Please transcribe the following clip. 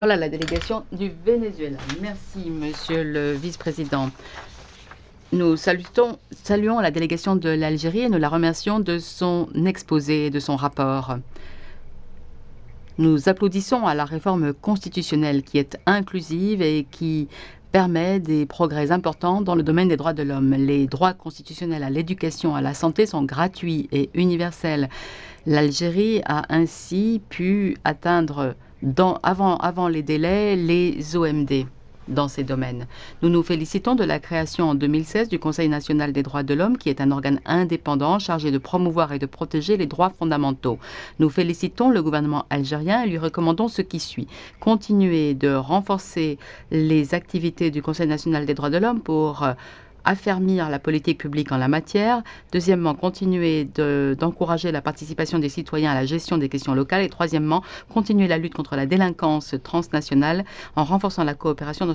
Voilà la délégation du Venezuela. Merci, Monsieur le Vice-président. Nous saluons la délégation de l'Algérie et nous la remercions de son exposé et de son rapport. Nous applaudissons à la réforme constitutionnelle qui est inclusive et qui permet des progrès importants dans le domaine des droits de l'homme. Les droits constitutionnels à l'éducation, à la santé sont gratuits et universels. L'Algérie a ainsi pu atteindre avant les délais les OMD dans ces domaines. Nous nous félicitons de la création en 2016 du Conseil national des droits de l'homme, qui est un organe indépendant chargé de promouvoir et de protéger les droits fondamentaux. Nous félicitons le gouvernement algérien et lui recommandons ce qui suit. Continuer de renforcer les activités du Conseil national des droits de l'homme pour affermir la politique publique en la matière. Deuxièmement, continuer d'encourager la participation des citoyens à la gestion des questions locales. Et troisièmement, continuer la lutte contre la délinquance transnationale en renforçant la coopération dans